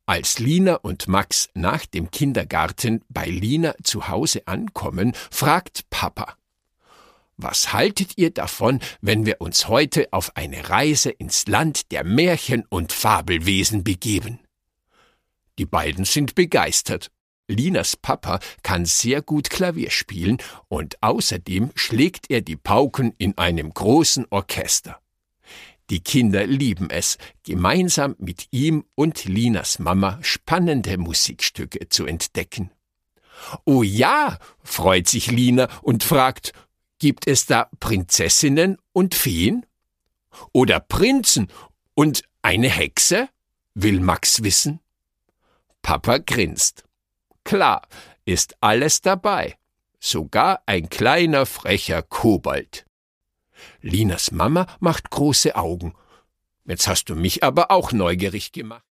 Als Lina und Max nach dem Kindergarten bei Lina zu Hause ankommen, fragt Papa: Was haltet ihr davon, wenn wir uns heute auf eine Reise ins Land der Märchen und Fabelwesen begeben? Die beiden sind begeistert. Linas Papa kann sehr gut Klavier spielen und außerdem schlägt er die Pauken in einem großen Orchester. Die Kinder lieben es, gemeinsam mit ihm und Linas Mama spannende Musikstücke zu entdecken. »Oh ja«, freut sich Lina und fragt: »Gibt es da Prinzessinnen und Feen? Oder Prinzen und eine Hexe?« will Max wissen. Papa grinst. Klar, ist alles dabei, sogar ein kleiner frecher Kobold. Linas Mama macht große Augen. Jetzt hast du mich aber auch neugierig gemacht.